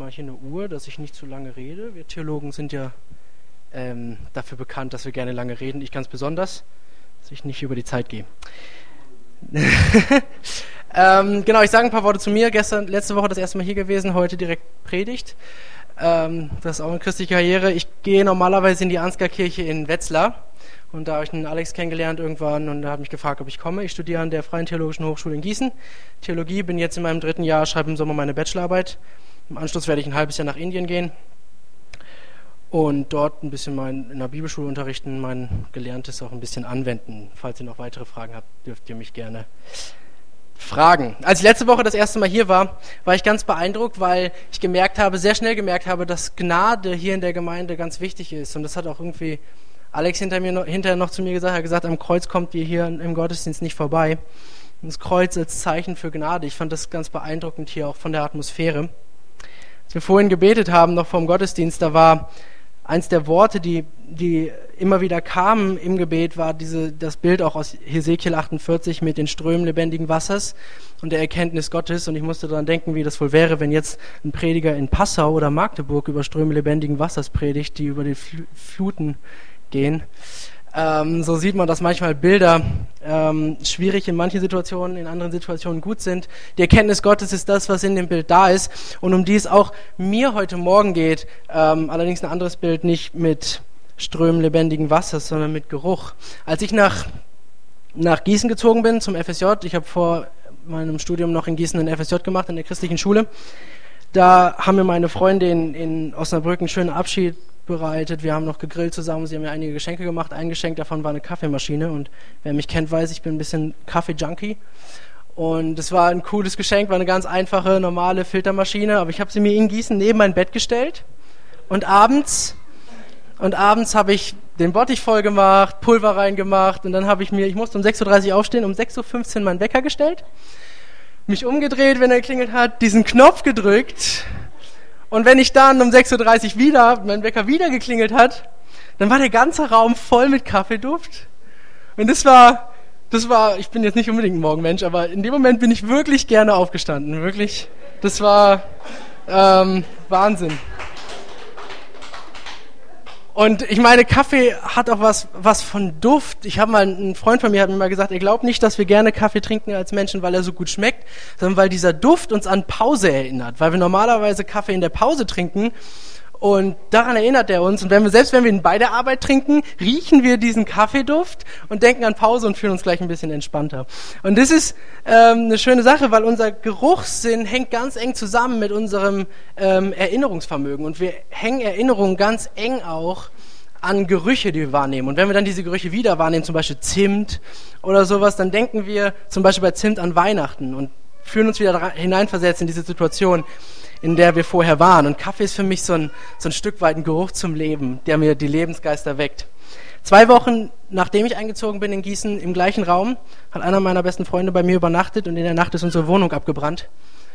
mal hier eine Uhr, dass ich nicht zu lange rede. Wir Theologen sind ja dafür bekannt, dass wir gerne lange reden. Ich ganz besonders, dass ich nicht über die Zeit gehe. Genau, ich sage ein paar Worte zu mir. Letzte Woche das erste Mal hier gewesen, heute direkt Predigt. Das ist auch eine christliche Karriere. Ich gehe normalerweise in die Ansgar-Kirche in Wetzlar. Und da habe ich einen Alex kennengelernt irgendwann und er hat mich gefragt, ob ich komme. Ich studiere an der Freien Theologischen Hochschule in Gießen Theologie, bin jetzt in meinem 3. Jahr, schreibe im Sommer meine Bachelorarbeit. Im Anschluss werde ich ein halbes Jahr nach Indien gehen und dort ein bisschen in der Bibelschule unterrichten, mein Gelerntes auch ein bisschen anwenden. Falls ihr noch weitere Fragen habt, dürft ihr mich gerne fragen. Als ich letzte Woche das erste Mal hier war ich ganz beeindruckt, weil ich sehr schnell gemerkt habe, dass Gnade hier in der Gemeinde ganz wichtig ist. Und das hat auch irgendwie Alex hinterher noch zu mir gesagt, er hat gesagt, am Kreuz kommt ihr hier im Gottesdienst nicht vorbei. Und das Kreuz als Zeichen für Gnade. Ich fand das ganz beeindruckend hier auch von der Atmosphäre. Als wir vorhin gebetet haben, noch vor dem Gottesdienst, da war eins der Worte, die immer wieder kamen im Gebet, war das Bild auch aus Hesekiel 48 mit den Strömen lebendigen Wassers und der Erkenntnis Gottes. Und ich musste daran denken, wie das wohl wäre, wenn jetzt ein Prediger in Passau oder Magdeburg über Ströme lebendigen Wassers predigt, die über die Fluten gehen. So sieht man, dass manchmal Bilder schwierig in manchen Situationen, in anderen Situationen gut sind. Die Erkenntnis Gottes ist das, was in dem Bild da ist und um die es auch mir heute Morgen geht. Allerdings ein anderes Bild, nicht mit Strömen lebendigen Wassers, sondern mit Geruch. Als ich nach Gießen gezogen bin zum FSJ, ich habe vor meinem Studium noch in Gießen ein FSJ gemacht, in der christlichen Schule, da haben mir meine Freunde in Osnabrück einen schönen Abschied bereitet. Wir haben noch gegrillt zusammen, sie haben mir einige Geschenke gemacht. Ein Geschenk davon war eine Kaffeemaschine und wer mich kennt, weiß, ich bin ein bisschen Kaffee-Junkie. Und es war ein cooles Geschenk, war eine ganz einfache, normale Filtermaschine, aber ich habe sie mir in Gießen neben mein Bett gestellt und abends habe ich den Bottich voll gemacht, Pulver reingemacht und dann ich musste um 6.30 Uhr aufstehen, um 6.15 Uhr meinen Wecker gestellt, mich umgedreht, wenn er geklingelt hat, diesen Knopf gedrückt. Und wenn ich dann um 6.30 Uhr mein Wecker wieder geklingelt hat, dann war der ganze Raum voll mit Kaffeeduft. Und das war, ich bin jetzt nicht unbedingt ein Morgenmensch, aber in dem Moment bin ich wirklich gerne aufgestanden. Wirklich, das war Wahnsinn. Und ich meine, Kaffee hat auch was von Duft. Ein Freund von mir hat mir mal gesagt, er glaubt nicht, dass wir gerne Kaffee trinken als Menschen, weil er so gut schmeckt, sondern weil dieser Duft uns an Pause erinnert. Weil wir normalerweise Kaffee in der Pause trinken und daran erinnert er uns. Und selbst wenn wir ihn bei der Arbeit trinken, riechen wir diesen Kaffeeduft und denken an Pause und fühlen uns gleich ein bisschen entspannter. Und das ist eine schöne Sache, weil unser Geruchssinn hängt ganz eng zusammen mit unserem Erinnerungsvermögen. Und wir hängen Erinnerungen ganz eng auch an Gerüche, die wir wahrnehmen. Und wenn wir dann diese Gerüche wieder wahrnehmen, zum Beispiel Zimt oder sowas, dann denken wir zum Beispiel bei Zimt an Weihnachten und fühlen uns wieder hineinversetzt in diese Situation, in der wir vorher waren. Und Kaffee ist für mich so ein Stück weit ein Geruch zum Leben, der mir die Lebensgeister weckt. 2 Wochen, nachdem ich eingezogen bin in Gießen, im gleichen Raum, hat einer meiner besten Freunde bei mir übernachtet und in der Nacht ist unsere Wohnung abgebrannt.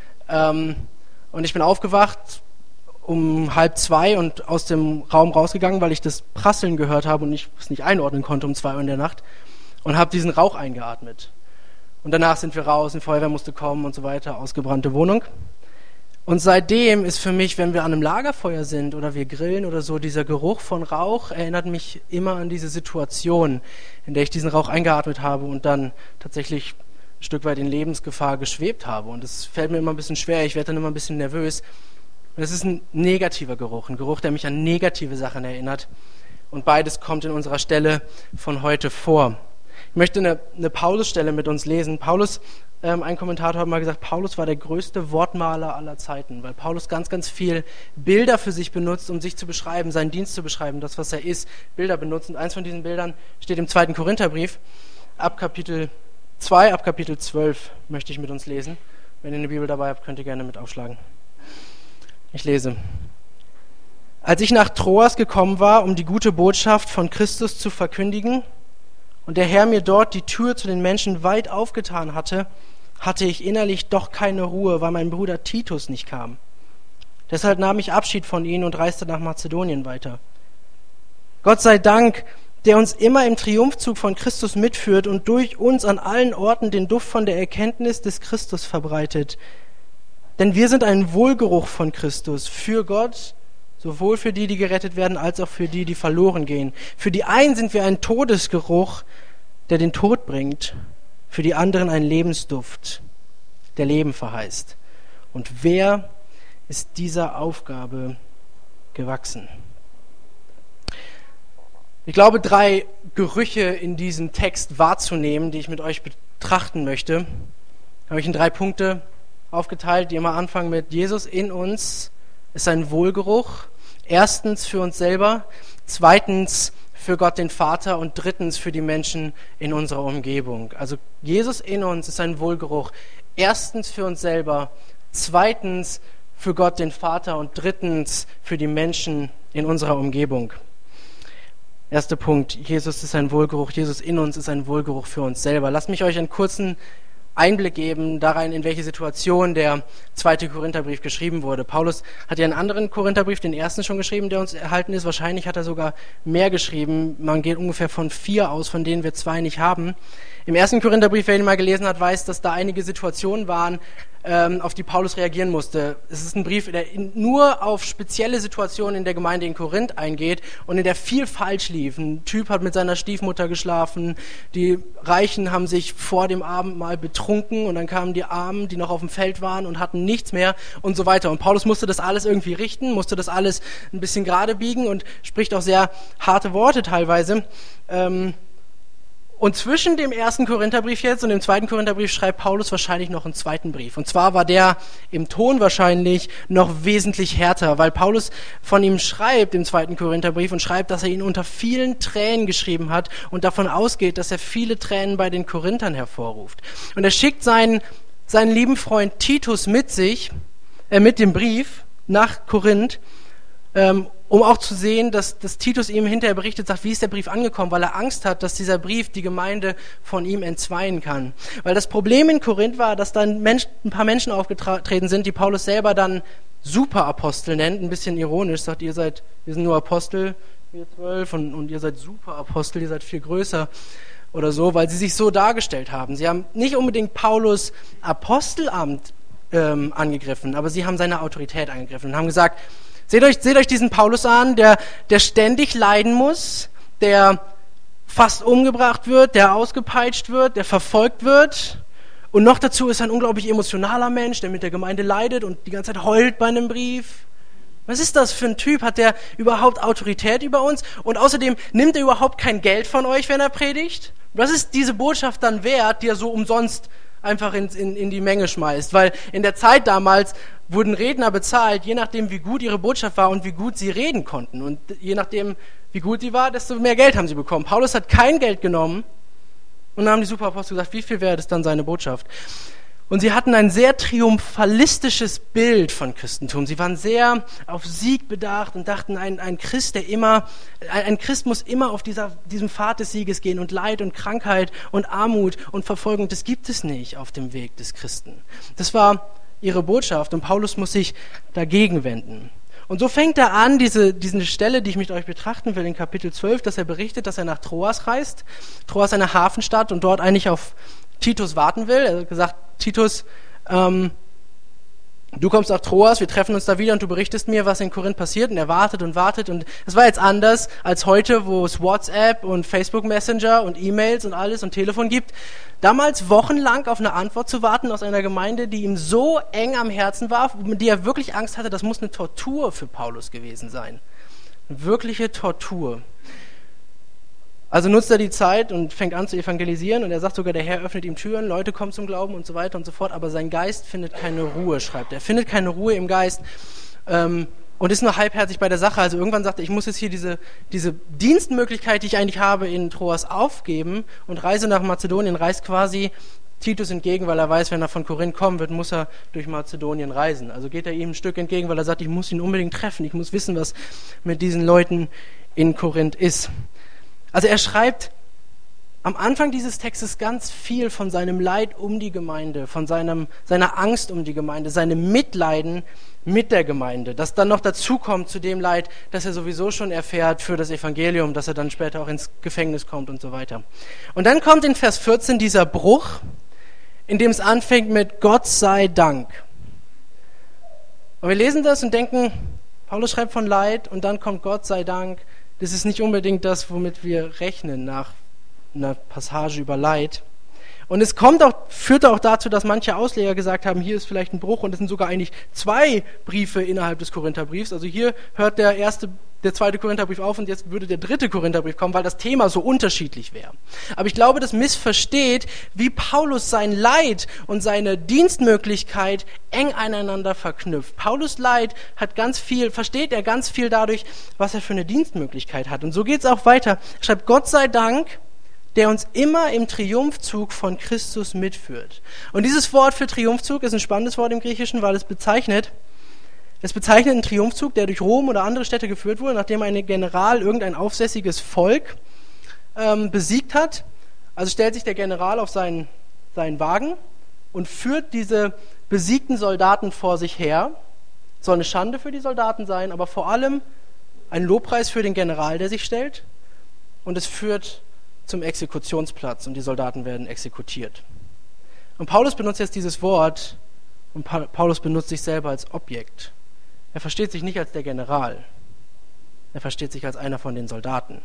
Und ich bin aufgewacht um 1:30 und aus dem Raum rausgegangen, weil ich das Prasseln gehört habe und ich es nicht einordnen konnte um 2 Uhr in der Nacht und habe diesen Rauch eingeatmet. Und danach sind wir raus, die Feuerwehr musste kommen und so weiter, ausgebrannte Wohnung. Und seitdem ist für mich, wenn wir an einem Lagerfeuer sind oder wir grillen oder so, dieser Geruch von Rauch erinnert mich immer an diese Situation, in der ich diesen Rauch eingeatmet habe und dann tatsächlich ein Stück weit in Lebensgefahr geschwebt habe. Und das fällt mir immer ein bisschen schwer, ich werde dann immer ein bisschen nervös. Und das ist ein negativer Geruch, ein Geruch, der mich an negative Sachen erinnert. Und beides kommt in unserer Stelle von heute vor. Ich möchte eine Paulus-Stelle mit uns lesen. Ein Kommentator hat mal gesagt, Paulus war der größte Wortmaler aller Zeiten, weil Paulus ganz, ganz viel Bilder für sich benutzt, um sich zu beschreiben, seinen Dienst zu beschreiben, das, was er ist, Bilder benutzt. Und eins von diesen Bildern steht im 2. Korintherbrief, ab Kapitel 2, ab Kapitel 12 möchte ich mit uns lesen. Wenn ihr eine Bibel dabei habt, könnt ihr gerne mit aufschlagen. Ich lese. Als ich nach Troas gekommen war, um die gute Botschaft von Christus zu verkündigen, und der Herr mir dort die Tür zu den Menschen weit aufgetan hatte, hatte ich innerlich doch keine Ruhe, weil mein Bruder Titus nicht kam. Deshalb nahm ich Abschied von ihnen und reiste nach Mazedonien weiter. Gott sei Dank, der uns immer im Triumphzug von Christus mitführt und durch uns an allen Orten den Duft von der Erkenntnis des Christus verbreitet. Denn wir sind ein Wohlgeruch von Christus für Gott, sowohl für die, die gerettet werden, als auch für die, die verloren gehen. Für die einen sind wir ein Todesgeruch, der den Tod bringt, für die anderen ein Lebensduft, der Leben verheißt. Und wer ist dieser Aufgabe gewachsen? Ich glaube, 3 Gerüche in diesem Text wahrzunehmen, die ich mit euch betrachten möchte, habe ich in 3 Punkte aufgeteilt, die immer anfangen mit Jesus in uns ist ein Wohlgeruch. 1. für uns selber, 2. für Gott den Vater und 3. für die Menschen in unserer Umgebung. Also Jesus in uns ist ein Wohlgeruch. 1. für uns selber, 2. für Gott den Vater und 3. für die Menschen in unserer Umgebung. 1. Punkt, Jesus ist ein Wohlgeruch, Jesus in uns ist ein Wohlgeruch für uns selber. Lasst mich euch einen kurzen Einblick geben darein, in welche Situation der 2. Korintherbrief geschrieben wurde. Paulus hat ja einen anderen Korintherbrief, den 1. schon geschrieben, der uns erhalten ist. Wahrscheinlich hat er sogar mehr geschrieben. Man geht ungefähr von 4 aus, von denen wir 2 nicht haben. Im 1. Korintherbrief, wer ihn mal gelesen hat, weiß, dass da einige Situationen waren, auf die Paulus reagieren musste. Es ist ein Brief, der nur auf spezielle Situationen in der Gemeinde in Korinth eingeht und in der viel falsch lief. Ein Typ hat mit seiner Stiefmutter geschlafen, die Reichen haben sich vor dem Abendmahl betrunken und dann kamen die Armen, die noch auf dem Feld waren und hatten nichts mehr und so weiter. Und Paulus musste das alles irgendwie richten, musste das alles ein bisschen gerade biegen und spricht auch sehr harte Worte teilweise. Und zwischen dem 1. Korintherbrief jetzt und dem 2. Korintherbrief schreibt Paulus wahrscheinlich noch einen 2. Brief. Und zwar war der im Ton wahrscheinlich noch wesentlich härter, weil Paulus von ihm schreibt im 2. Korintherbrief und schreibt, dass er ihn unter vielen Tränen geschrieben hat und davon ausgeht, dass er viele Tränen bei den Korinthern hervorruft. Und er schickt seinen lieben Freund Titus mit dem Brief nach Korinth, um auch zu sehen, dass Titus ihm hinterher berichtet, sagt, wie ist der Brief angekommen, weil er Angst hat, dass dieser Brief die Gemeinde von ihm entzweien kann. Weil das Problem in Korinth war, dass dann ein paar Menschen aufgetreten sind, die Paulus selber dann Superapostel nennt, ein bisschen ironisch, sagt, wir sind nur Apostel, wir 12, und ihr seid Superapostel, ihr seid viel größer oder so, weil sie sich so dargestellt haben. Sie haben nicht unbedingt Paulus Apostelamt angegriffen, aber sie haben seine Autorität angegriffen und haben gesagt, Seht euch diesen Paulus an, der ständig leiden muss, der fast umgebracht wird, der ausgepeitscht wird, der verfolgt wird. Und noch dazu ist er ein unglaublich emotionaler Mensch, der mit der Gemeinde leidet und die ganze Zeit heult bei einem Brief. Was ist das für ein Typ? Hat der überhaupt Autorität über uns? Und außerdem nimmt er überhaupt kein Geld von euch, wenn er predigt? Was ist diese Botschaft dann wert, die er so umsonst einfach in die Menge schmeißt? Weil in der Zeit damals wurden Redner bezahlt, je nachdem, wie gut ihre Botschaft war und wie gut sie reden konnten. Und je nachdem, wie gut die war, desto mehr Geld haben sie bekommen. Paulus hat kein Geld genommen und dann haben die Superapostel gesagt, wie viel wert ist dann seine Botschaft? Und sie hatten ein sehr triumphalistisches Bild von Christentum. Sie waren sehr auf Sieg bedacht und dachten, ein Christ muss immer auf diesem Pfad des Sieges gehen, und Leid und Krankheit und Armut und Verfolgung, das gibt es nicht auf dem Weg des Christen. Das war ihre Botschaft und Paulus muss sich dagegen wenden. Und so fängt er an, diese Stelle, die ich mit euch betrachten will, in Kapitel 12, dass er berichtet, dass er nach Troas reist. Troas ist eine Hafenstadt und dort eigentlich auf Titus warten will. Er hat gesagt, Titus, du kommst nach Troas, wir treffen uns da wieder und du berichtest mir, was in Korinth passiert. Und er wartet und wartet. Und es war jetzt anders als heute, wo es WhatsApp und Facebook Messenger und E-Mails und alles und Telefon gibt. Damals wochenlang auf eine Antwort zu warten aus einer Gemeinde, die ihm so eng am Herzen war, mit der er wirklich Angst hatte, das muss eine Tortur für Paulus gewesen sein. Eine wirkliche Tortur. Also nutzt er die Zeit und fängt an zu evangelisieren und er sagt sogar, der Herr öffnet ihm Türen, Leute kommen zum Glauben und so weiter und so fort, aber sein Geist findet keine Ruhe, schreibt er. Er findet keine Ruhe im Geist und ist nur halbherzig bei der Sache. Also irgendwann sagt er, ich muss jetzt hier diese Dienstmöglichkeit, die ich eigentlich habe, in Troas aufgeben und reise nach Mazedonien, reist quasi Titus entgegen, weil er weiß, wenn er von Korinth kommen wird, muss er durch Mazedonien reisen. Also geht er ihm ein Stück entgegen, weil er sagt, ich muss ihn unbedingt treffen, ich muss wissen, was mit diesen Leuten in Korinth ist. Also er schreibt am Anfang dieses Textes ganz viel von seinem Leid um die Gemeinde, von seiner Angst um die Gemeinde, seinem Mitleiden mit der Gemeinde, das dann noch dazu kommt zu dem Leid, das er sowieso schon erfährt für das Evangelium, dass er dann später auch ins Gefängnis kommt und so weiter. Und dann kommt in Vers 14 dieser Bruch, in dem es anfängt mit Gott sei Dank. Und wir lesen das und denken, Paulus schreibt von Leid und dann kommt Gott sei Dank. Das ist nicht unbedingt das, womit wir rechnen nach einer Passage über Leid. Und es führt auch dazu, dass manche Ausleger gesagt haben, hier ist vielleicht ein Bruch und es sind sogar eigentlich 2 Briefe innerhalb des Korintherbriefs. Also hier hört der 2. Korintherbrief auf und jetzt würde der 3. Korintherbrief kommen, weil das Thema so unterschiedlich wäre. Aber ich glaube, das missversteht, wie Paulus sein Leid und seine Dienstmöglichkeit eng aneinander verknüpft. Paulus Leid versteht er ganz viel dadurch, was er für eine Dienstmöglichkeit hat. Und so geht es auch weiter. Er schreibt, Gott sei Dank, der uns immer im Triumphzug von Christus mitführt. Und dieses Wort für Triumphzug ist ein spannendes Wort im Griechischen, weil es bezeichnet einen Triumphzug, der durch Rom oder andere Städte geführt wurde, nachdem ein General irgendein aufsässiges Volk besiegt hat. Also stellt sich der General auf seinen Wagen und führt diese besiegten Soldaten vor sich her. Soll eine Schande für die Soldaten sein, aber vor allem ein Lobpreis für den General, der sich stellt. Und es führt zum Exekutionsplatz und die Soldaten werden exekutiert. Und Paulus benutzt jetzt dieses Wort und Paulus benutzt sich selber als Objekt. Er versteht sich nicht als der General. Er versteht sich als einer von den Soldaten.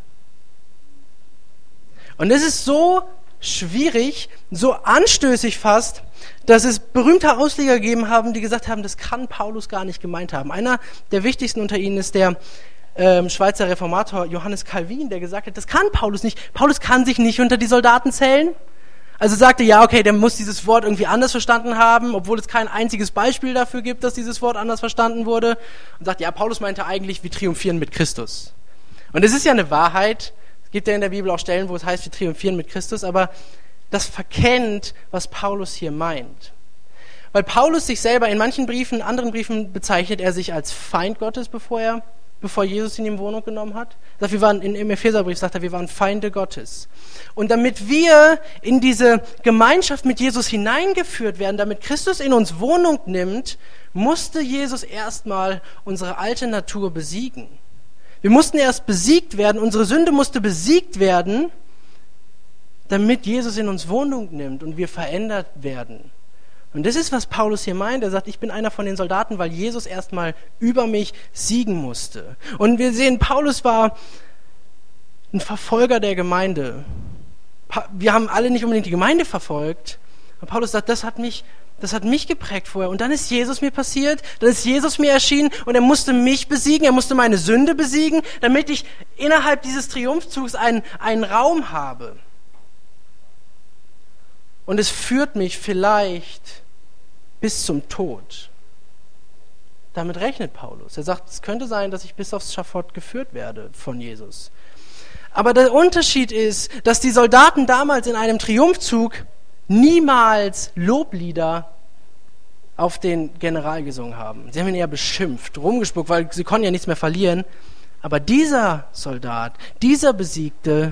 Und es ist so schwierig, so anstößig fast, dass es berühmte Ausleger gegeben haben, die gesagt haben, das kann Paulus gar nicht gemeint haben. Einer der wichtigsten unter ihnen ist der Schweizer Reformator Johannes Calvin, der gesagt hat, das kann Paulus nicht. Paulus kann sich nicht unter die Soldaten zählen. Also sagte, ja, okay, der muss dieses Wort irgendwie anders verstanden haben, obwohl es kein einziges Beispiel dafür gibt, dass dieses Wort anders verstanden wurde. Und sagt, ja, Paulus meinte eigentlich, wir triumphieren mit Christus. Und es ist ja eine Wahrheit. Es gibt ja in der Bibel auch Stellen, wo es heißt, wir triumphieren mit Christus, aber das verkennt, was Paulus hier meint. Weil Paulus sich selber in manchen anderen Briefen bezeichnet er sich als Feind Gottes, bevor Jesus ihn in Wohnung genommen hat. Wir waren im Epheserbrief, sagt er, wir waren Feinde Gottes. Und damit wir in diese Gemeinschaft mit Jesus hineingeführt werden, damit Christus in uns Wohnung nimmt, musste Jesus erstmal unsere alte Natur besiegen. Wir mussten erst besiegt werden, unsere Sünde musste besiegt werden, damit Jesus in uns Wohnung nimmt und wir verändert werden. Und das ist, was Paulus hier meint. Er sagt, ich bin einer von den Soldaten, weil Jesus erstmal über mich siegen musste. Und wir sehen, Paulus war ein Verfolger der Gemeinde. Wir haben alle nicht unbedingt die Gemeinde verfolgt. Aber Paulus sagt, das hat mich geprägt vorher. Und dann ist Jesus mir passiert, dann ist Jesus mir erschienen und er musste mich besiegen, er musste meine Sünde besiegen, damit ich innerhalb dieses Triumphzugs einen Raum habe. Und es führt mich vielleicht bis zum Tod. Damit rechnet Paulus. Er sagt, es könnte sein, dass ich bis aufs Schafott geführt werde von Jesus. Aber der Unterschied ist, dass die Soldaten damals in einem Triumphzug niemals Loblieder auf den General gesungen haben. Sie haben ihn eher beschimpft, rumgespuckt, weil sie konnten ja nichts mehr verlieren. Aber dieser Soldat, dieser Besiegte,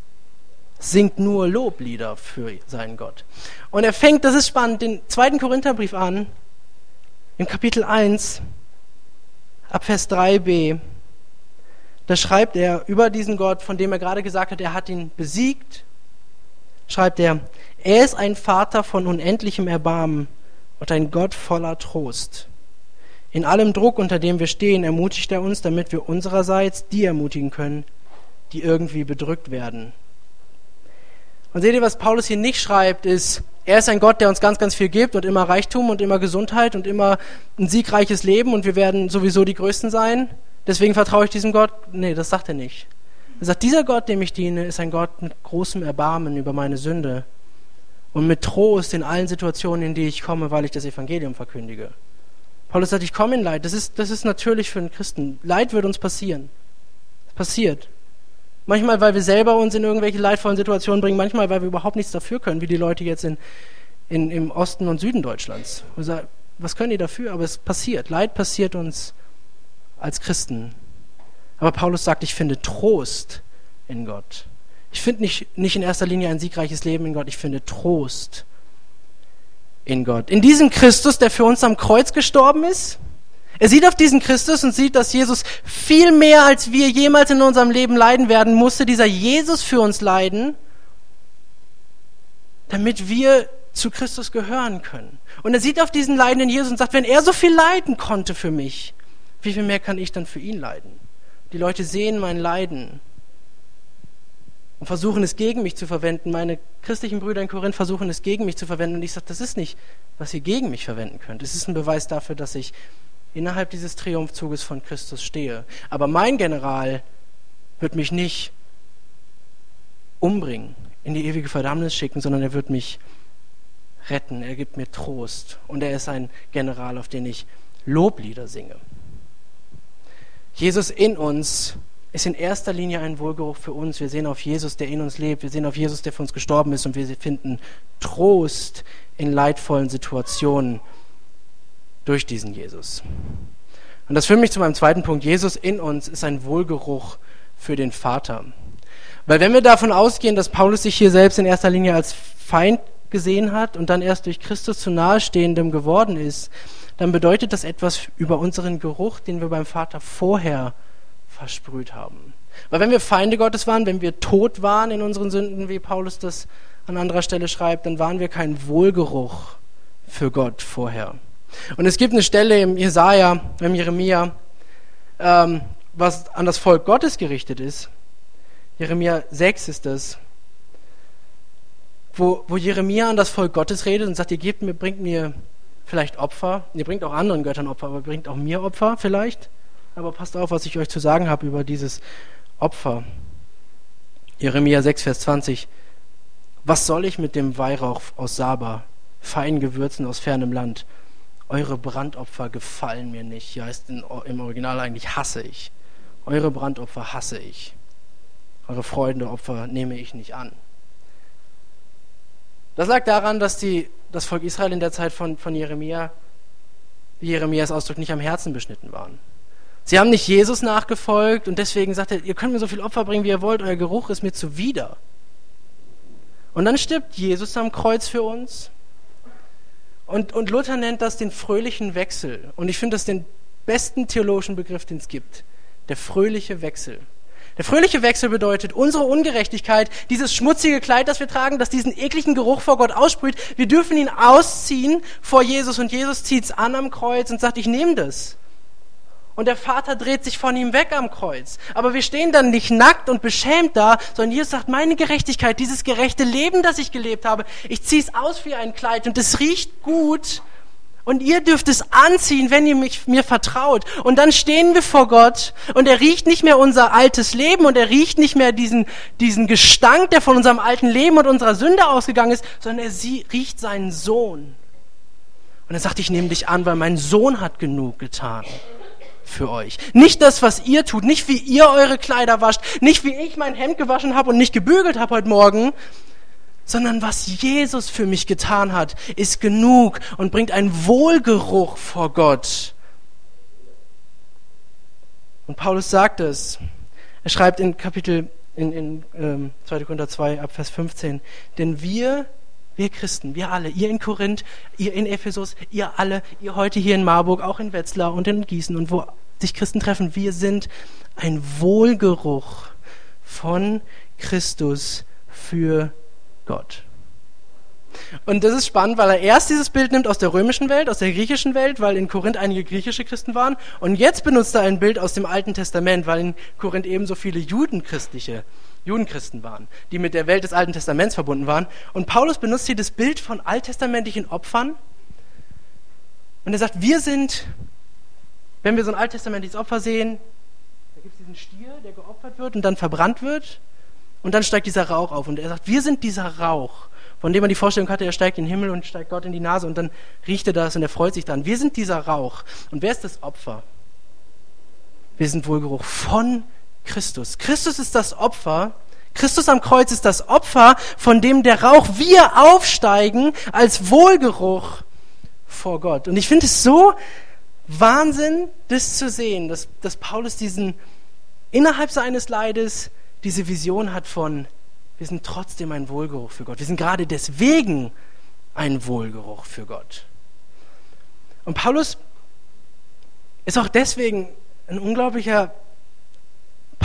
singt nur Loblieder für seinen Gott. Und er fängt, das ist spannend, den 2. Korintherbrief an, im Kapitel 1, ab Vers 3b. Da schreibt er über diesen Gott, von dem er gerade gesagt hat, er hat ihn besiegt, schreibt er ist ein Vater von unendlichem Erbarmen und ein Gott voller Trost. In allem Druck, unter dem wir stehen, ermutigt er uns, damit wir unsererseits die ermutigen können, die irgendwie bedrückt werden. Und seht ihr, was Paulus hier nicht schreibt, ist, er ist ein Gott, der uns ganz, ganz viel gibt und immer Reichtum und immer Gesundheit und immer ein siegreiches Leben und wir werden sowieso die Größten sein. Deswegen vertraue ich diesem Gott. Nee, das sagt er nicht. Er sagt, dieser Gott, dem ich diene, ist ein Gott mit großem Erbarmen über meine Sünde und mit Trost in allen Situationen, in die ich komme, weil ich das Evangelium verkündige. Paulus sagt, ich komme in Leid. Das ist natürlich für einen Christen. Leid wird uns passieren. Es passiert. Manchmal, weil wir selber uns in irgendwelche leidvollen Situationen bringen, manchmal, weil wir überhaupt nichts dafür können, wie die Leute jetzt im Osten und Süden Deutschlands. Was können die dafür? Aber es passiert. Leid passiert uns als Christen. Aber Paulus sagt, ich finde Trost in Gott. Ich finde nicht in erster Linie ein siegreiches Leben in Gott, ich finde Trost in Gott. In diesem Christus, der für uns am Kreuz gestorben ist. Er sieht auf diesen Christus und sieht, dass Jesus viel mehr, als wir jemals in unserem Leben leiden werden, musste dieser Jesus für uns leiden, damit wir zu Christus gehören können. Und er sieht auf diesen leidenden Jesus und sagt, wenn er so viel leiden konnte für mich, wie viel mehr kann ich dann für ihn leiden? Die Leute sehen mein Leiden und versuchen es gegen mich zu verwenden. Meine christlichen Brüder in Korinth versuchen es gegen mich zu verwenden. Und ich sage, das ist nicht, was ihr gegen mich verwenden könnt. Es ist ein Beweis dafür, dass ich innerhalb dieses Triumphzuges von Christus stehe. Aber mein General wird mich nicht umbringen, in die ewige Verdammnis schicken, sondern er wird mich retten. Er gibt mir Trost. Und er ist ein General, auf den ich Loblieder singe. Jesus in uns ist in erster Linie ein Wohlgeruch für uns. Wir sehen auf Jesus, der in uns lebt. Wir sehen auf Jesus, der für uns gestorben ist. Und wir finden Trost in leidvollen Situationen durch diesen Jesus. Und das führt mich zu meinem zweiten Punkt. Jesus in uns ist ein Wohlgeruch für den Vater. Weil wenn wir davon ausgehen, dass Paulus sich hier selbst in erster Linie als Feind gesehen hat und dann erst durch Christus zu Nahestehendem geworden ist, dann bedeutet das etwas über unseren Geruch, den wir beim Vater vorher versprüht haben. Weil wenn wir Feinde Gottes waren, wenn wir tot waren in unseren Sünden, wie Paulus das an anderer Stelle schreibt, dann waren wir kein Wohlgeruch für Gott vorher. Und es gibt eine Stelle im Jesaja, im Jeremia, was an das Volk Gottes gerichtet ist. Jeremia 6 ist das, wo Jeremia an das Volk Gottes redet und sagt, bringt mir vielleicht Opfer, ihr bringt auch anderen Göttern Opfer, aber bringt auch mir Opfer vielleicht. Aber passt auf, was ich euch zu sagen habe über dieses Opfer. Jeremia 6, Vers 20. Was soll ich mit dem Weihrauch aus Saba, feinen Gewürzen aus fernem Land? Eure Brandopfer gefallen mir nicht. Hier heißt im Original eigentlich hasse ich. Eure Brandopfer hasse ich. Eure Freudenopfer nehme ich nicht an. Das lag daran, dass das Volk Israel in der Zeit von Jeremia, wie Jeremias Ausdruck, nicht am Herzen beschnitten waren. Sie haben nicht Jesus nachgefolgt und deswegen sagt er, ihr könnt mir so viel Opfer bringen, wie ihr wollt, euer Geruch ist mir zuwider. Und dann stirbt Jesus am Kreuz für uns. Und Luther nennt das den fröhlichen Wechsel. Und ich finde das den besten theologischen Begriff, den es gibt. Der fröhliche Wechsel. Der fröhliche Wechsel bedeutet, unsere Ungerechtigkeit, dieses schmutzige Kleid, das wir tragen, das diesen ekligen Geruch vor Gott aussprüht, wir dürfen ihn ausziehen vor Jesus und Jesus zieht es an am Kreuz und sagt, ich nehme das. Und der Vater dreht sich von ihm weg am Kreuz. Aber wir stehen dann nicht nackt und beschämt da, sondern Jesus sagt, meine Gerechtigkeit, dieses gerechte Leben, das ich gelebt habe, ich ziehe es aus wie ein Kleid und es riecht gut. Und ihr dürft es anziehen, wenn ihr mir vertraut. Und dann stehen wir vor Gott und er riecht nicht mehr unser altes Leben und er riecht nicht mehr diesen Gestank, der von unserem alten Leben und unserer Sünde ausgegangen ist, sondern er riecht seinen Sohn. Und er sagt, ich nehme dich an, weil mein Sohn hat genug getan für euch. Nicht das, was ihr tut, nicht wie ihr eure Kleider wascht, nicht wie ich mein Hemd gewaschen habe und nicht gebügelt habe heute Morgen, sondern was Jesus für mich getan hat, ist genug und bringt einen Wohlgeruch vor Gott. Und Paulus sagt es. Er schreibt in 2. Korinther 2 ab Vers 15, denn wir Christen, wir alle, ihr in Korinth, ihr in Ephesus, ihr alle, ihr heute hier in Marburg, auch in Wetzlar und in Gießen und wo sich Christen treffen, wir sind ein Wohlgeruch von Christus für Gott. Und das ist spannend, weil er erst dieses Bild nimmt aus der römischen Welt, aus der griechischen Welt, weil in Korinth einige griechische Christen waren. Und jetzt benutzt er ein Bild aus dem Alten Testament, weil in Korinth ebenso viele Judenchristen waren, die mit der Welt des Alten Testaments verbunden waren. Und Paulus benutzt hier das Bild von alttestamentlichen Opfern. Und er sagt, wir sind, wenn wir so ein alttestamentliches Opfer sehen, da gibt es diesen Stier, der geopfert wird und dann verbrannt wird. Und dann steigt dieser Rauch auf. Und er sagt, wir sind dieser Rauch, von dem man die Vorstellung hatte, er steigt in den Himmel und steigt Gott in die Nase und dann riecht er das und er freut sich dann. Wir sind dieser Rauch. Und wer ist das Opfer? Wir sind Wohlgeruch von Christus. Christus ist das Opfer. Christus am Kreuz ist das Opfer, von dem der Rauch wir aufsteigen als Wohlgeruch vor Gott. Und ich finde es so Wahnsinn, das zu sehen, dass Paulus innerhalb seines Leides diese Vision hat von, wir sind trotzdem ein Wohlgeruch für Gott. Wir sind gerade deswegen ein Wohlgeruch für Gott. Und Paulus ist auch deswegen ein unglaublicher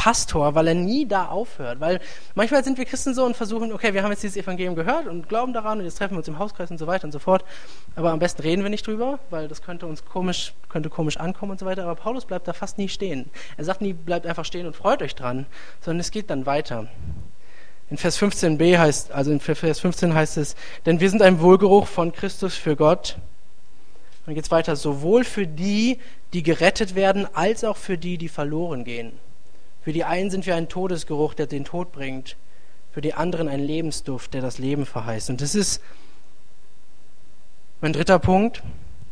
Pastor, weil er nie da aufhört. Weil manchmal sind wir Christen so und versuchen, okay, wir haben jetzt dieses Evangelium gehört und glauben daran und jetzt treffen wir uns im Hauskreis und so weiter und so fort. Aber am besten reden wir nicht drüber, weil das könnte komisch ankommen und so weiter. Aber Paulus bleibt da fast nie stehen. Er sagt nie, bleibt einfach stehen und freut euch dran, sondern es geht dann weiter. In Vers 15b heißt es, denn wir sind ein Wohlgeruch von Christus für Gott. Dann geht es weiter, sowohl für die, die gerettet werden, als auch für die, die verloren gehen. Für die einen sind wir ein Todesgeruch, der den Tod bringt. Für die anderen ein Lebensduft, der das Leben verheißt. Und das ist mein dritter Punkt.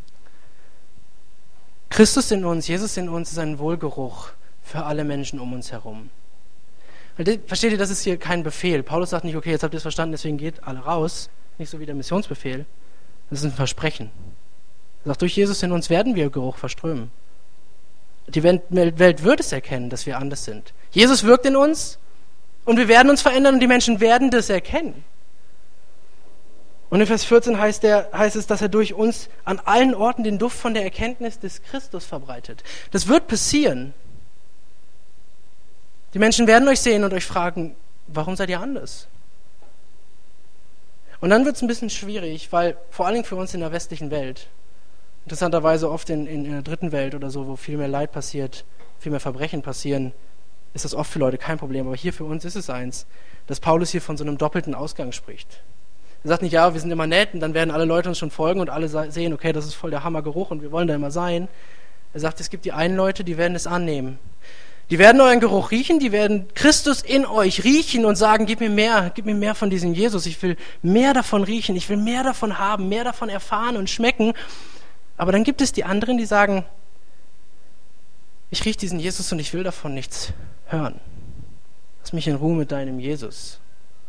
Christus in uns, Jesus in uns ist ein Wohlgeruch für alle Menschen um uns herum. Versteht ihr, das ist hier kein Befehl. Paulus sagt nicht, okay, jetzt habt ihr es verstanden, deswegen geht alle raus. Nicht so wie der Missionsbefehl. Das ist ein Versprechen. Er sagt, durch Jesus in uns werden wir Geruch verströmen. Die Welt wird es erkennen, dass wir anders sind. Jesus wirkt in uns und wir werden uns verändern und die Menschen werden das erkennen. Und in Vers 14 heißt es, dass er durch uns an allen Orten den Duft von der Erkenntnis des Christus verbreitet. Das wird passieren. Die Menschen werden euch sehen und euch fragen, warum seid ihr anders? Und dann wird es ein bisschen schwierig, weil vor allen Dingen für uns in der westlichen Welt, interessanterweise oft in der dritten Welt oder so, wo viel mehr Leid passiert, viel mehr Verbrechen passieren, ist das oft für Leute kein Problem. Aber hier für uns ist es eins, dass Paulus hier von so einem doppelten Ausgang spricht. Er sagt nicht, ja, wir sind immer nett und dann werden alle Leute uns schon folgen und alle sehen, okay, das ist voll der Hammergeruch und wir wollen da immer sein. Er sagt, es gibt die einen Leute, die werden es annehmen. Die werden euren Geruch riechen, die werden Christus in euch riechen und sagen, gib mir mehr von diesem Jesus. Ich will mehr davon riechen, ich will mehr davon haben, mehr davon erfahren und schmecken. Aber dann gibt es die anderen, die sagen, ich rieche diesen Jesus und ich will davon nichts hören. Lass mich in Ruhe mit deinem Jesus.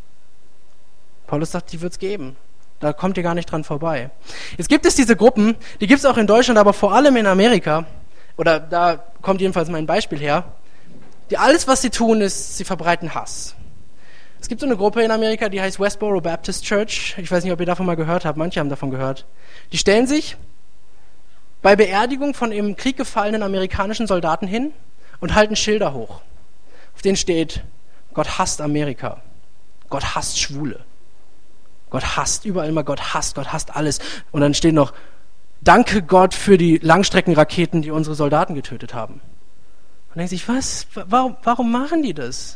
Paulus sagt, die wird es geben. Da kommt ihr gar nicht dran vorbei. Jetzt gibt es diese Gruppen, die gibt es auch in Deutschland, aber vor allem in Amerika, oder da kommt jedenfalls mein Beispiel her, die alles, was sie tun, ist, sie verbreiten Hass. Es gibt so eine Gruppe in Amerika, die heißt Westboro Baptist Church. Ich weiß nicht, ob ihr davon mal gehört habt. Manche haben davon gehört. Die stellen sich bei Beerdigung von im Krieg gefallenen amerikanischen Soldaten hin und halten Schilder hoch. Auf denen steht, Gott hasst Amerika. Gott hasst Schwule. Gott hasst überall immer, Gott hasst alles. Und dann steht noch, danke Gott für die Langstreckenraketen, die unsere Soldaten getötet haben. Und denkt sich, was? Warum machen die das?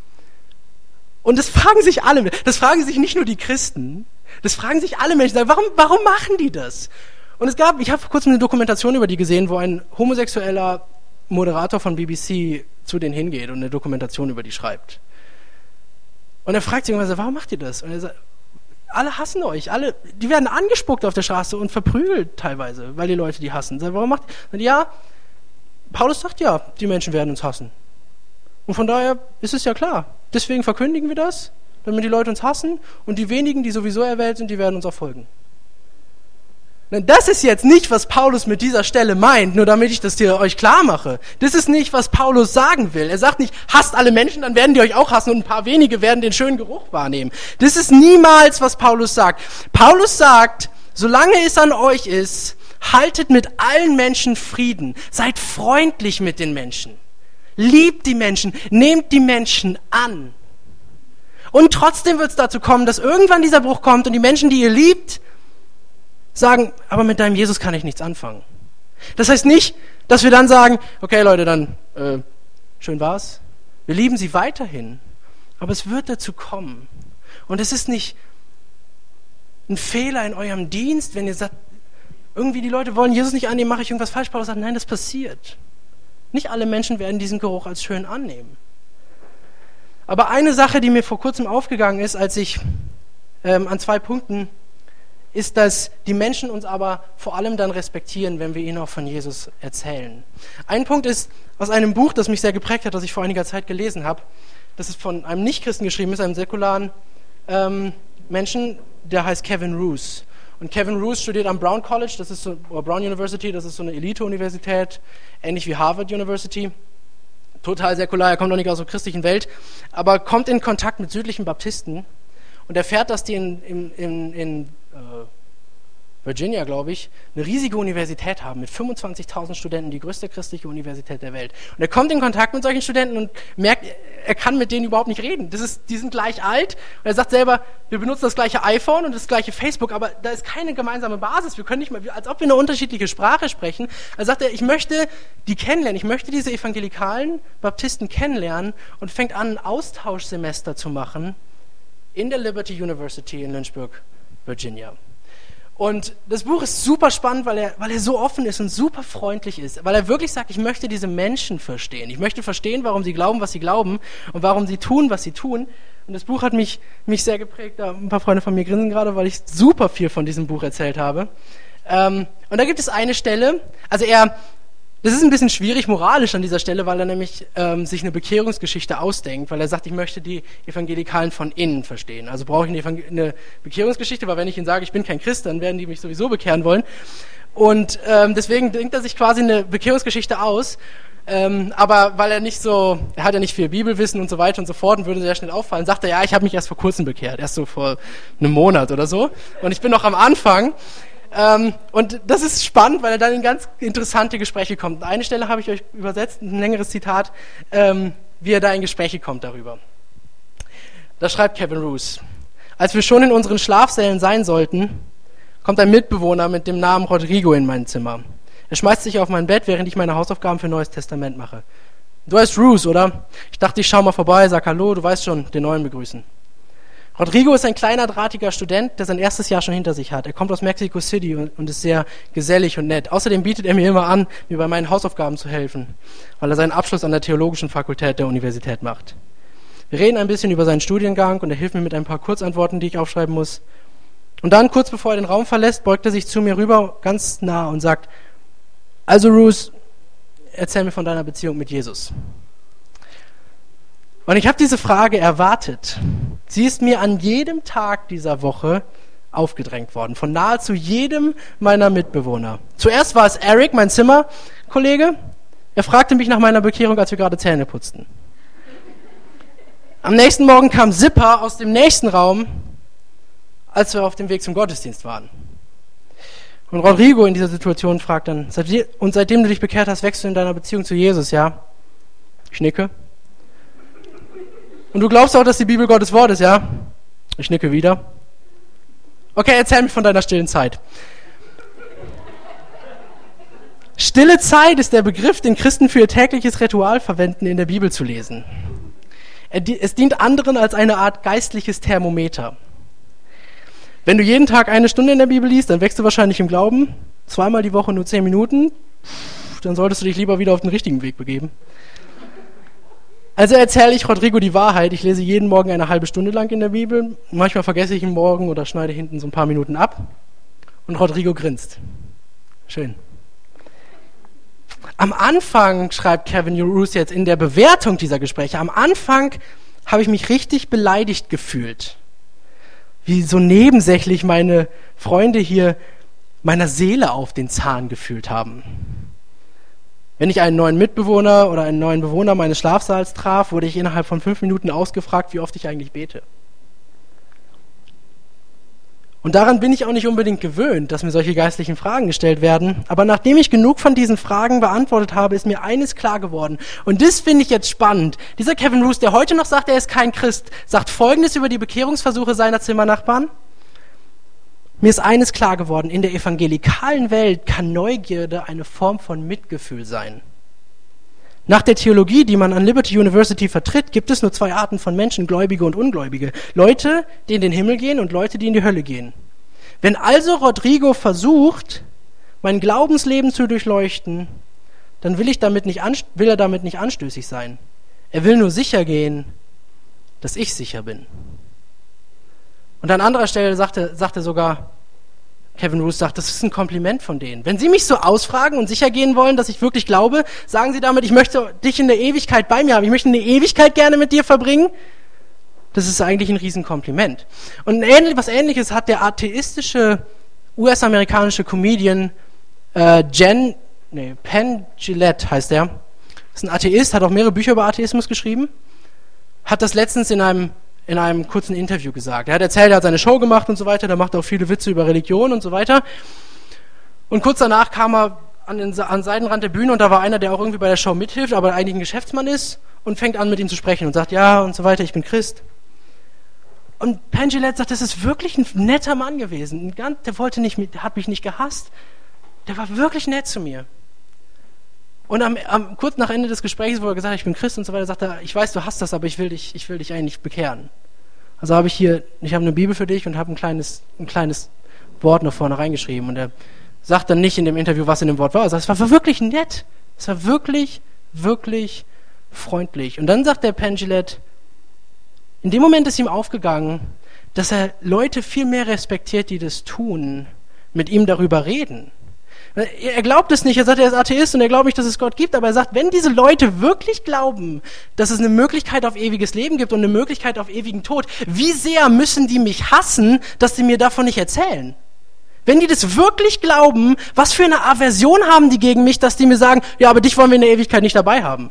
Und das fragen sich alle. Das fragen sich nicht nur die Christen. Das fragen sich alle Menschen. Warum machen die das? Und ich habe vor kurzem eine Dokumentation über die gesehen, wo ein homosexueller Moderator von BBC zu denen hingeht und eine Dokumentation über die schreibt. Und er fragt sich irgendwann, warum macht ihr das? Und er sagt, alle hassen euch, die werden angespuckt auf der Straße und verprügelt teilweise, weil die Leute die hassen. Sagt, warum macht ihr? Ja, Paulus sagt ja, die Menschen werden uns hassen. Und von daher ist es ja klar. Deswegen verkündigen wir das, damit die Leute uns hassen und die wenigen, die sowieso erwählt sind, die werden uns auch folgen. Das ist jetzt nicht, was Paulus mit dieser Stelle meint, nur damit ich das hier euch klar mache. Das ist nicht, was Paulus sagen will. Er sagt nicht, hasst alle Menschen, dann werden die euch auch hassen und ein paar wenige werden den schönen Geruch wahrnehmen. Das ist niemals, was Paulus sagt. Paulus sagt, solange es an euch ist, haltet mit allen Menschen Frieden. Seid freundlich mit den Menschen. Liebt die Menschen. Nehmt die Menschen an. Und trotzdem wird es dazu kommen, dass irgendwann dieser Bruch kommt und die Menschen, die ihr liebt, sagen, aber mit deinem Jesus kann ich nichts anfangen. Das heißt nicht, dass wir dann sagen, okay Leute, dann schön war's. Wir lieben sie weiterhin. Aber es wird dazu kommen. Und es ist nicht ein Fehler in eurem Dienst, wenn ihr sagt, irgendwie die Leute wollen Jesus nicht annehmen, mache ich irgendwas falsch. Paulus sagt, nein, das passiert. Nicht alle Menschen werden diesen Geruch als schön annehmen. Aber eine Sache, die mir vor kurzem aufgegangen ist, als ich an 2 Punkten, ist, dass die Menschen uns aber vor allem dann respektieren, wenn wir ihnen auch von Jesus erzählen. Ein Punkt ist aus einem Buch, das mich sehr geprägt hat, das ich vor einiger Zeit gelesen habe. Das ist von einem Nichtchristen geschrieben, ist einem säkularen Menschen, der heißt Kevin Roos. Und Kevin Roos studiert am Brown College, oder Brown University, das ist so eine Elite-Universität, ähnlich wie Harvard University. Total säkular, er kommt noch nicht aus der christlichen Welt, aber kommt in Kontakt mit südlichen Baptisten und erfährt, dass die in Virginia, glaube ich, eine riesige Universität haben mit 25.000 Studenten, die größte christliche Universität der Welt. Und er kommt in Kontakt mit solchen Studenten und merkt, er kann mit denen überhaupt nicht reden. Die sind gleich alt. Und er sagt selber, wir benutzen das gleiche iPhone und das gleiche Facebook, aber da ist keine gemeinsame Basis. Wir können nicht mal, als ob wir eine unterschiedliche Sprache sprechen. Also sagt er, ich möchte die kennenlernen. Ich möchte diese evangelikalen Baptisten kennenlernen und fängt an, ein Austauschsemester zu machen in der Liberty University in Lynchburg, Virginia. Und das Buch ist super spannend, weil er so offen ist und super freundlich ist, weil er wirklich sagt, ich möchte diese Menschen verstehen. Ich möchte verstehen, warum sie glauben, was sie glauben und warum sie tun, was sie tun. Und das Buch hat mich sehr geprägt. Ein paar Freunde von mir grinsen gerade, weil ich super viel von diesem Buch erzählt habe. Und da gibt es eine Stelle, das ist ein bisschen schwierig moralisch an dieser Stelle, weil er nämlich sich eine Bekehrungsgeschichte ausdenkt, weil er sagt, ich möchte die Evangelikalen von innen verstehen. Also brauche ich eine Bekehrungsgeschichte, weil wenn ich ihnen sage, ich bin kein Christ, dann werden die mich sowieso bekehren wollen. Und deswegen denkt er sich quasi eine Bekehrungsgeschichte aus, aber weil er hat ja nicht viel Bibelwissen und so weiter und so fort und würde sehr schnell auffallen, sagt er, ja, ich habe mich erst vor kurzem bekehrt, erst so vor einem Monat oder so und ich bin noch am Anfang. Und das ist spannend, weil er dann in ganz interessante Gespräche kommt. Eine Stelle habe ich euch übersetzt, ein längeres Zitat, wie er da in Gespräche kommt darüber. Da schreibt Kevin Roos: Als wir schon in unseren Schlafsälen sein sollten, kommt ein Mitbewohner mit dem Namen Rodrigo in mein Zimmer. Er schmeißt sich auf mein Bett, während ich meine Hausaufgaben für Neues Testament mache. Du heißt Roos, oder? Ich dachte, ich schau mal vorbei, sag Hallo, du weißt schon, den Neuen begrüßen. Rodrigo ist ein kleiner, drahtiger Student, der sein erstes Jahr schon hinter sich hat. Er kommt aus Mexico City und ist sehr gesellig und nett. Außerdem bietet er mir immer an, mir bei meinen Hausaufgaben zu helfen, weil er seinen Abschluss an der Theologischen Fakultät der Universität macht. Wir reden ein bisschen über seinen Studiengang und er hilft mir mit ein paar Kurzantworten, die ich aufschreiben muss. Und dann, kurz bevor er den Raum verlässt, beugt er sich zu mir rüber, ganz nah und sagt, also Roos, erzähl mir von deiner Beziehung mit Jesus. Und ich habe diese Frage erwartet. Sie ist mir an jedem Tag dieser Woche aufgedrängt worden, von nahezu jedem meiner Mitbewohner. Zuerst war es Eric, mein Zimmerkollege. Er fragte mich nach meiner Bekehrung, als wir gerade Zähne putzten. Am nächsten Morgen kam Zipper aus dem nächsten Raum, als wir auf dem Weg zum Gottesdienst waren. Und Rodrigo in dieser Situation fragt dann, und seitdem du dich bekehrt hast, wächst du in deiner Beziehung zu Jesus, ja? Ich nicke. Und du glaubst auch, dass die Bibel Gottes Wort ist, ja? Ich nicke wieder. Okay, erzähl mir von deiner stillen Zeit. Stille Zeit ist der Begriff, den Christen für ihr tägliches Ritual verwenden, in der Bibel zu lesen. Es dient anderen als eine Art geistliches Thermometer. Wenn du jeden Tag 1 Stunde in der Bibel liest, dann wächst du wahrscheinlich im Glauben. 2-mal die Woche nur 10 Minuten. Dann solltest du dich lieber wieder auf den richtigen Weg begeben. Also erzähle ich Rodrigo die Wahrheit. Ich lese jeden Morgen eine halbe Stunde lang in der Bibel. Manchmal vergesse ich ihn morgen oder schneide hinten so ein paar Minuten ab. Und Rodrigo grinst. Schön. Am Anfang, schreibt Kevin Roos jetzt in der Bewertung dieser Gespräche, am Anfang habe ich mich richtig beleidigt gefühlt. Wie so nebensächlich meine Freunde hier meiner Seele auf den Zahn gefühlt haben. Wenn ich einen neuen Mitbewohner oder einen neuen Bewohner meines Schlafsaals traf, wurde ich innerhalb von 5 Minuten ausgefragt, wie oft ich eigentlich bete. Und daran bin ich auch nicht unbedingt gewöhnt, dass mir solche geistlichen Fragen gestellt werden. Aber nachdem ich genug von diesen Fragen beantwortet habe, ist mir eines klar geworden. Und das finde ich jetzt spannend. Dieser Kevin Roos, der heute noch sagt, er ist kein Christ, sagt Folgendes über die Bekehrungsversuche seiner Zimmernachbarn. Mir ist eines klar geworden, in der evangelikalen Welt kann Neugierde eine Form von Mitgefühl sein. Nach der Theologie, die man an Liberty University vertritt, gibt es nur 2 Arten von Menschen, Gläubige und Ungläubige. Leute, die in den Himmel gehen und Leute, die in die Hölle gehen. Wenn also Rodrigo versucht, mein Glaubensleben zu durchleuchten, dann will er damit nicht anstößig sein. Er will nur sicher gehen, dass ich sicher bin. Und an anderer Stelle sagte sogar, Kevin Roos sagt, das ist ein Kompliment von denen. Wenn Sie mich so ausfragen und sicher gehen wollen, dass ich wirklich glaube, sagen Sie damit, ich möchte dich in der Ewigkeit bei mir haben, ich möchte eine Ewigkeit gerne mit dir verbringen. Das ist eigentlich ein Riesenkompliment. Und was Ähnliches hat der atheistische US-amerikanische Comedian Penn Jillette heißt er. Ist ein Atheist, hat auch mehrere Bücher über Atheismus geschrieben. Hat das letztens in einem in einem kurzen Interview gesagt. Er hat erzählt, er hat seine Show gemacht und so weiter, da macht er auch viele Witze über Religion und so weiter. Und kurz danach kam er an den Seitenrand der Bühne und da war einer, der auch irgendwie bei der Show mithilft, aber eigentlich ein Geschäftsmann ist und fängt an, mit ihm zu sprechen und sagt, ja und so weiter, ich bin Christ. Und Penn Jillette sagt, das ist wirklich ein netter Mann gewesen. Der hat mich nicht gehasst. Der war wirklich nett zu mir. Und kurz nach Ende des Gesprächs, wo er gesagt hat, ich bin Christ und so weiter, sagt er, ich weiß, du hast das, aber ich will dich eigentlich bekehren. Also habe ich habe eine Bibel für dich und habe ein kleines Wort noch vorne reingeschrieben. Und er sagt dann nicht in dem Interview, was in dem Wort war. Er sagt, es war wirklich nett. Es war wirklich, wirklich freundlich. Und dann sagt der Penn Jillette, in dem Moment ist ihm aufgegangen, dass er Leute viel mehr respektiert, die das tun, mit ihm darüber reden. Er glaubt es nicht, er sagt, er ist Atheist und er glaubt nicht, dass es Gott gibt, aber er sagt, wenn diese Leute wirklich glauben, dass es eine Möglichkeit auf ewiges Leben gibt und eine Möglichkeit auf ewigen Tod, wie sehr müssen die mich hassen, dass sie mir davon nicht erzählen? Wenn die das wirklich glauben, was für eine Aversion haben die gegen mich, dass die mir sagen, ja, aber dich wollen wir in der Ewigkeit nicht dabei haben.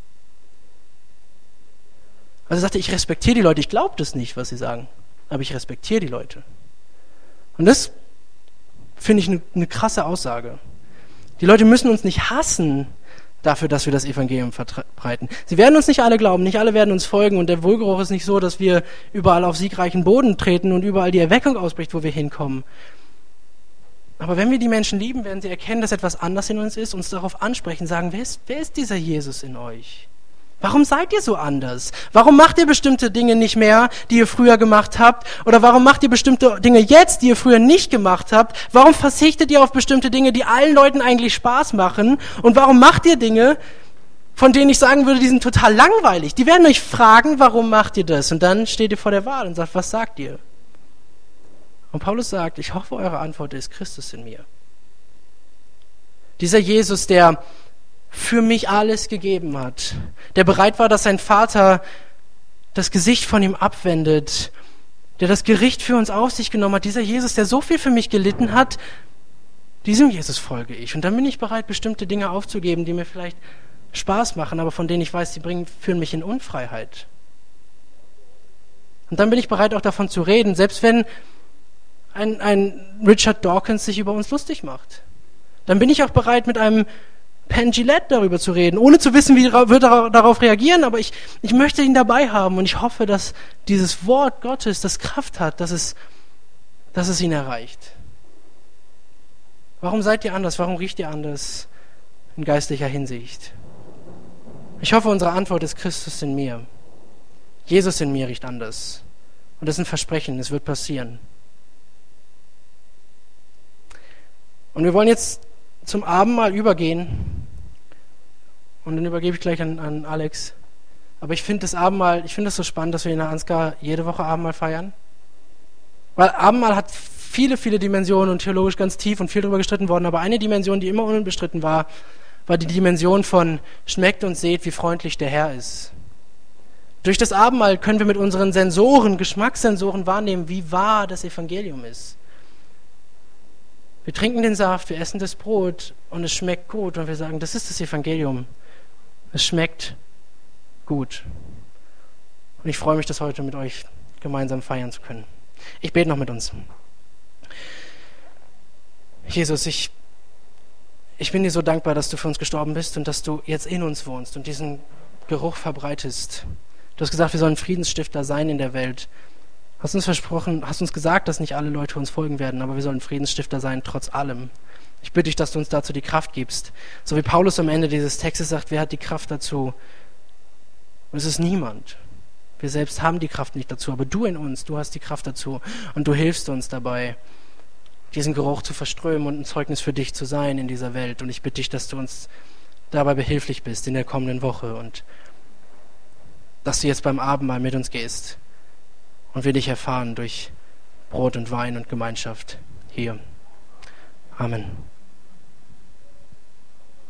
Also er sagte, ich respektiere die Leute, ich glaube das nicht, was sie sagen, aber ich respektiere die Leute. Und das finde ich eine krasse Aussage. Die Leute müssen uns nicht hassen dafür, dass wir das Evangelium verbreiten. Sie werden uns nicht alle glauben, nicht alle werden uns folgen und der Wohlgeruch ist nicht so, dass wir überall auf siegreichen Boden treten und überall die Erweckung ausbricht, wo wir hinkommen. Aber wenn wir die Menschen lieben, werden sie erkennen, dass etwas anders in uns ist, uns darauf ansprechen, sagen, wer ist dieser Jesus in euch? Warum seid ihr so anders? Warum macht ihr bestimmte Dinge nicht mehr, die ihr früher gemacht habt? Oder warum macht ihr bestimmte Dinge jetzt, die ihr früher nicht gemacht habt? Warum verzichtet ihr auf bestimmte Dinge, die allen Leuten eigentlich Spaß machen? Und warum macht ihr Dinge, von denen ich sagen würde, die sind total langweilig? Die werden euch fragen, warum macht ihr das? Und dann steht ihr vor der Wahl und sagt, was sagt ihr? Und Paulus sagt, ich hoffe, eure Antwort ist Christus in mir. Dieser Jesus, der für mich alles gegeben hat, der bereit war, dass sein Vater das Gesicht von ihm abwendet, der das Gericht für uns auf sich genommen hat, dieser Jesus, der so viel für mich gelitten hat, diesem Jesus folge ich. Und dann bin ich bereit, bestimmte Dinge aufzugeben, die mir vielleicht Spaß machen, aber von denen ich weiß, führen mich in Unfreiheit. Und dann bin ich bereit, auch davon zu reden, selbst wenn ein Richard Dawkins sich über uns lustig macht. Dann bin ich auch bereit, mit einem Penn Jillette darüber zu reden, ohne zu wissen, wie wird er darauf reagieren, aber ich möchte ihn dabei haben und ich hoffe, dass dieses Wort Gottes das Kraft hat, dass es ihn erreicht. Warum seid ihr anders? Warum riecht ihr anders in geistlicher Hinsicht? Ich hoffe, unsere Antwort ist Christus in mir. Jesus in mir riecht anders. Und das ist ein Versprechen, es wird passieren. Und wir wollen jetzt zum Abendmahl übergehen. Und dann übergebe ich gleich an Alex. Aber ich finde das so spannend, dass wir in der Ansgar jede Woche Abendmahl feiern. Weil Abendmahl hat viele, viele Dimensionen und theologisch ganz tief und viel darüber gestritten worden. Aber eine Dimension, die immer unbestritten war die Dimension von schmeckt und seht, wie freundlich der Herr ist. Durch das Abendmahl können wir mit unseren Sensoren, Geschmackssensoren wahrnehmen, wie wahr das Evangelium ist. Wir trinken den Saft, wir essen das Brot und es schmeckt gut und wir sagen, das ist das Evangelium. Es schmeckt gut. Und ich freue mich, das heute mit euch gemeinsam feiern zu können. Ich bete noch mit uns. Jesus, ich bin dir so dankbar, dass du für uns gestorben bist und dass du jetzt in uns wohnst und diesen Geruch verbreitest. Du hast gesagt, wir sollen Friedensstifter sein in der Welt. Hast uns gesagt, dass nicht alle Leute uns folgen werden, aber wir sollen Friedensstifter sein, trotz allem. Ich bitte dich, dass du uns dazu die Kraft gibst. So wie Paulus am Ende dieses Textes sagt, wer hat die Kraft dazu? Und es ist niemand. Wir selbst haben die Kraft nicht dazu, aber du in uns, du hast die Kraft dazu und du hilfst uns dabei, diesen Geruch zu verströmen und ein Zeugnis für dich zu sein in dieser Welt. Und ich bitte dich, dass du uns dabei behilflich bist in der kommenden Woche und dass du jetzt beim Abendmahl mit uns gehst und wir dich erfahren durch Brot und Wein und Gemeinschaft hier. Amen.